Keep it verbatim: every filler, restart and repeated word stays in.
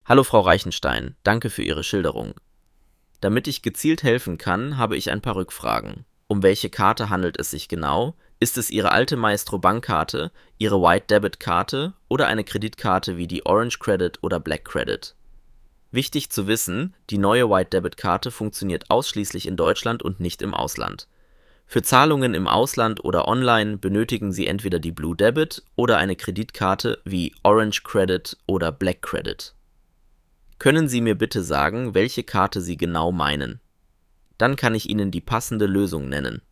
Hallo Frau Reichenstein, danke für Ihre Schilderung. Damit ich gezielt helfen kann, habe ich ein paar Rückfragen. Um welche Karte handelt es sich genau? Ist es Ihre alte Maestro-Bankkarte, Ihre White-Debit-Karte oder eine Kreditkarte wie die Orange Credit oder Black Credit? Wichtig zu wissen, die neue White-Debit-Karte funktioniert ausschließlich in Deutschland und nicht im Ausland. Für Zahlungen im Ausland oder online benötigen Sie entweder die Blue Debit oder eine Kreditkarte wie Orange Credit oder Black Credit. Können Sie mir bitte sagen, welche Karte Sie genau meinen? Dann kann ich Ihnen die passende Lösung nennen.